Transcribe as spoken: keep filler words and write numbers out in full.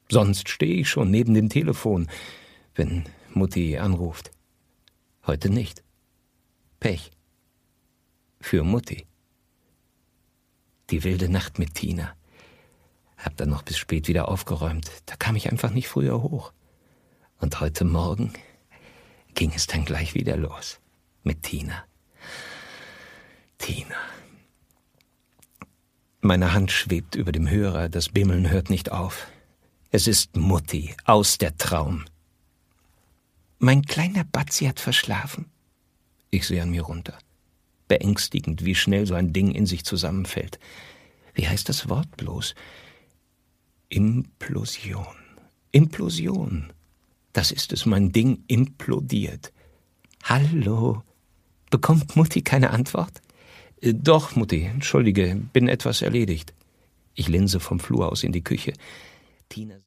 Sonst stehe ich schon neben dem Telefon, wenn Mutti anruft. Heute nicht. Pech. Für Mutti. Die wilde Nacht mit Tina. Hab dann noch bis spät wieder aufgeräumt. Da kam ich einfach nicht früher hoch. Und heute Morgen ging es dann gleich wieder los. Mit Tina. Tina. Meine Hand schwebt über dem Hörer, das Bimmeln hört nicht auf. Es ist Mutti, aus der Traum. Mein kleiner Batzi hat verschlafen. Ich sehe an mir runter. Beängstigend, wie schnell so ein Ding in sich zusammenfällt. Wie heißt das Wort bloß? Implosion. Implosion. Das ist es, mein Ding implodiert. Hallo? Bekommt Mutti keine Antwort? Äh, doch, Mutti, entschuldige, bin etwas erledigt. Ich linse vom Flur aus in die Küche. Tina